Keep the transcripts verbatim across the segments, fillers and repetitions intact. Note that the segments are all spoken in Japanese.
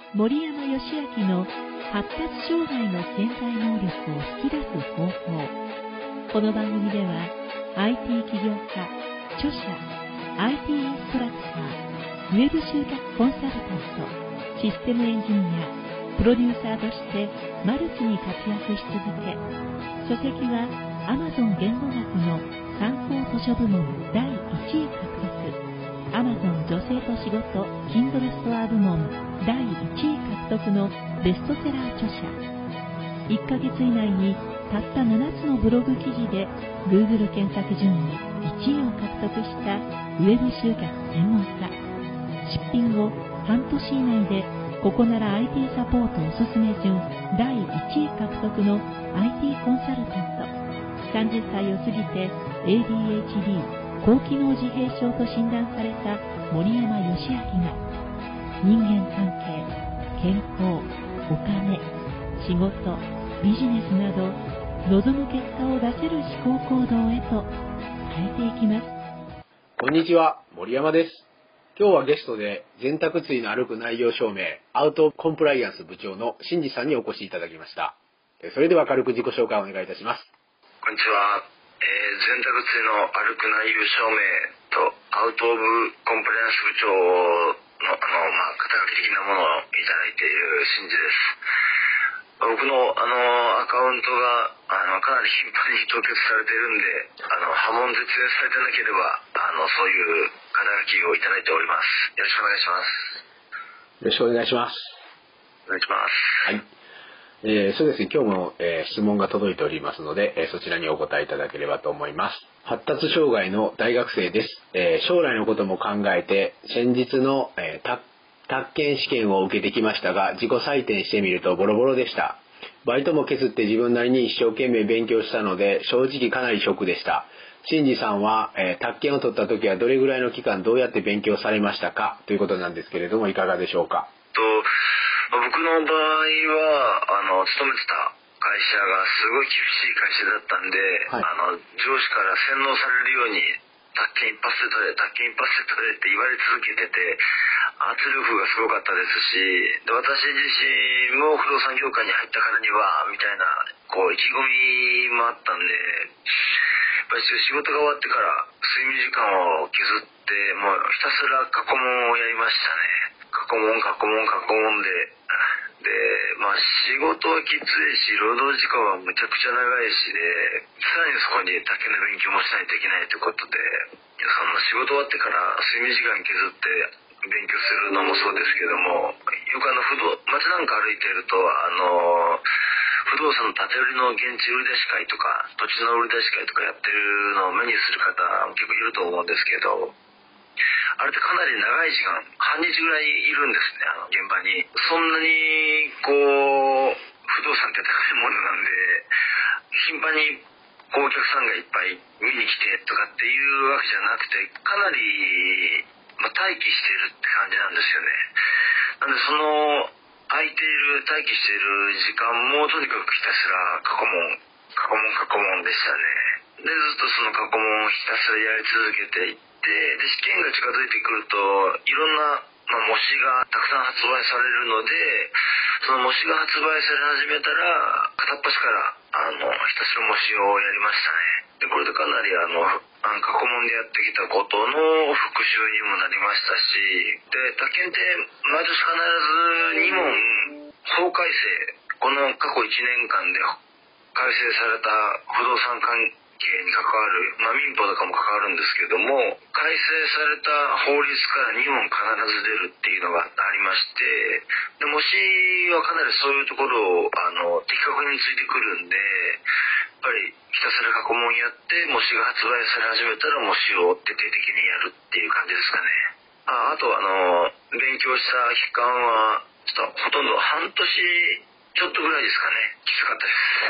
森山義明の発達障害の潜在能力を引き出す方法。この番組では アイティー 起業家、著者、アイティー インストラクター、ウェブ集客コンサルタント、システムエンジニア、プロデューサーとしてマルチに活躍し続け、書籍は Amazon 言語学の参考図書部門だいいちい獲得、Amazon 女性と仕事 Kindle ストア部門だいいちい獲得のベストセラー著者。いっかげつ以内にたったななつのブログ記事で Google 検索順位いちいを獲得したウェブ集客専門家。出品後半年以内でここなら アイティー サポートおすすめ順だいいちい獲得の アイティー コンサルタント。さんじゅっさいを過ぎて エーディーエイチディー 高機能自閉症と診断された森山義明が人間関係、健康、お金、仕事、ビジネスなど望む結果を出せる思考行動へと変えていきます。 こんにちは、森山です。今日はゲストで全託椎の歩く内容証明アウトコンプライアンス部長の新次さんにお越しいただきました。それでは軽く自己紹介をお願いいたします。 こんにちは、えー、全託椎の歩く内容証明とアウトオブコンプライアンス部長の、あの、まあ、肩書き的なものをいただいている新次です。僕の、あの、アカウントが、あの、かなり頻繁に凍結されているんで、あの、波紋絶縁されてなければ、あの、そういう肩書きをいただいております。よろしくお願いします。 よろしくお願いします。 お願いします。 はい。えー、そうですね、今日も、えー、質問が届いておりますので、えー、そちらにお答えいただければと思います。発達障害の大学生です。えー、将来のことも考えて、先日の、えー、宅建試験を受けてきましたが、自己採点してみるとボロボロでした。バイトも削って自分なりに一生懸命勉強したので、正直かなりショックでした。新次さんは、えー、宅建を取った時はどれぐらいの期間どうやって勉強されましたかということなんですけれども、いかがでしょうか。 と僕の場合はあの勤めてた会社がすごい厳しい会社だったんで、はい、あの上司から洗脳されるように宅建一発で取れ宅建一発で取れって言われ続けてて、圧力がすごかったですし、で私自身も不動産業界に入ったからにはみたいなこう意気込みもあったんで、やっぱり仕事が終わってから睡眠時間を削ってもうひたすら過去問をやりましたね。過去問過去問過去問でで、まあ仕事はきついし、労働時間はむちゃくちゃ長いしで、さらにそこに宅建の勉強もしないといけないということで、その仕事終わってから睡眠時間削って勉強するのもそうですけども、よくあの不動街なんか歩いてると、あの不動産の建て売りの現地売り出し会とか土地の売り出し会とかやってるのを目にする方結構いると思うんですけど、あれってかなり長い時間、半日ぐらいいるんですね、あの現場に。そんなにこう不動産って高いものなんで、頻繁にこうお客さんがいっぱい見に来てとかっていうわけじゃなくて、かなり、まあ、待機してるって感じなんですよね。なんでその空いている待機している時間もとにかくひたすら過去問過去問過去問でしたね。でずっとその過去問をひたすらやり続けていって、で試験が近づいてくるといろんな、まあ、模試がたくさん発売されるので、その模試が発売され始めたら片っ端からあのひたすら模試をやりましたね。でこれでかなりあのあの過去問でやってきたことの復習にもなりましたし、で宅建って毎年必ずに問法改正、この過去いちねんかんで改正された不動産関係に関わる、まあ、民法とかも関わるんですけども、改正された法律からに問必ず出るっていうのがありまして、で模試はかなりそういうところをあの的確についてくるんで、やっぱりひたすら過去問やって模試が発売され始めたら模試を徹底的にやるっていう感じですかね。あ, あとあの勉強した期間はちょっとほとんど半年ちょっとぐらいですかね。きつか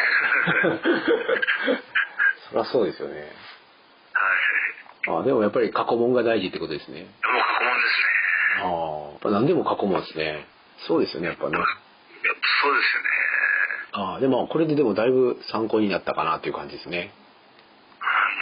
ったですそりゃそうですよね。 はい。 あ、でもやっぱり過去問が大事ってことですね。 もう過去問ですね。 ああ、やっぱ何でも過去問ですね。そうですよね、やっぱね。 やっぱそうですよね。 ああ、でもこれででもだいぶ参考になったかなという感じですね。 も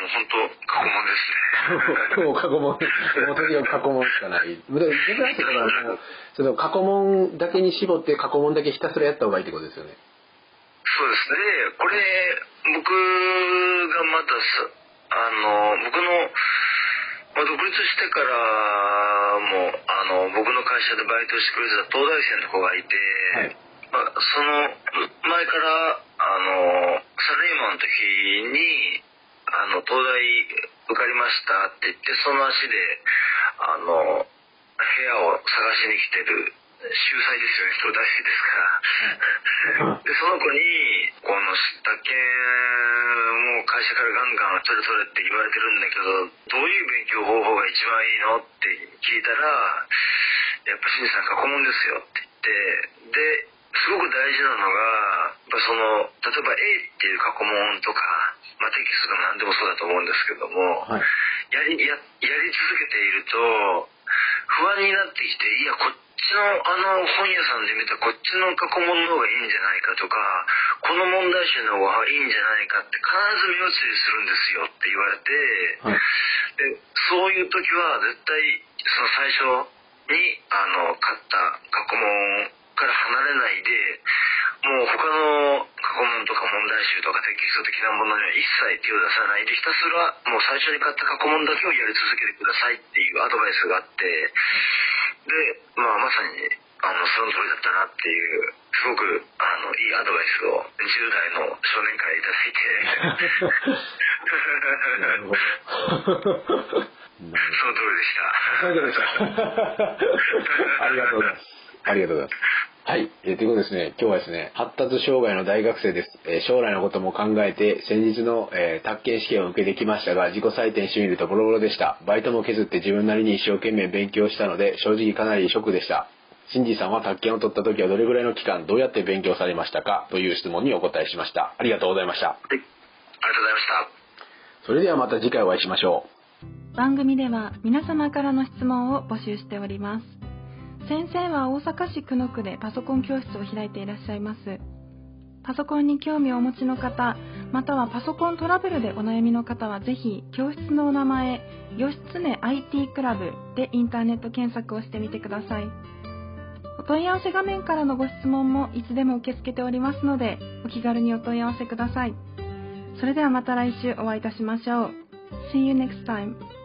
もう本当過去問ですね。 もう過去問、もうとにかく過去問しかない。でも、逆に言ったらもう、その過去問だけに絞って過去問だけひたすらやった方がいいってことですよね。 そうですね。これ、僕がまたさ、あの、僕の、まあ、独立してからも、あの、僕の会社でバイトしてくれてた東大生の子がいて、はい、まあ、その前から、あの、サラリーマンの時に、あの、東大受かりましたって言って、その足で、あの、部屋を探しに来てる、秀才ですよね、東大生ですから。で、その子に、この宅建もう会社からガンガン取れ取れって言われてるんだけど、どういう勉強方法が一番いいのって聞いたら、やっぱ新次さん過去問ですよって言って、で、すごく大事なのが、やっぱその、例えば A っていう過去問とか、まあテキストでも何でもそうだと思うんですけども、はい、やり、や、やり続けていると、不安になってきて、いや、こっちのあの本屋さんで見たこっちの過去問の方がいいんじゃないかとか、この問題集の方がいいんじゃないかって必ず目移りするんですよって言われて、はい、で、そういう時は絶対その最初にあの買った過去問から離れないで、もう他の過去問とか問題集とかテキスト的なものには一切手を出さないで、ひたすらもう最初に買った過去問だけをやり続けてくださいっていうアドバイスがあって、で、まあまさにあのその通りだったなっていう、すごくあのいいアドバイスをじゅう代の少年からいただいてなるほどその通りでした。 その通りでしたありがとうございます。ありがとうございます。はい、えー、ということですね、今日はですね、発達障害の大学生です。えー、将来のことも考えて、先日の、えー、宅建試験を受けてきましたが、自己採点してみるとボロボロでした。バイトも削って自分なりに一生懸命勉強したので、正直かなりショックでした。シンジさんは宅建を取った時はどれぐらいの期間、どうやって勉強されましたかという質問にお答えしました。ありがとうございました。はい、 ありがとうございました。 それではまた次回お会いしましょう。番組では皆様からの質問を募集しております。先生は大阪市久野区でパソコン教室を開いていらっしゃいます。パソコンに興味をお持ちの方、またはパソコントラブルでお悩みの方はぜひ教室のお名前、義経 アイティー クラブでインターネット検索をしてみてください。お問い合わせ画面からのご質問もいつでも受け付けておりますので、お気軽にお問い合わせください。それではまた来週お会いいたしましょう。See you next time.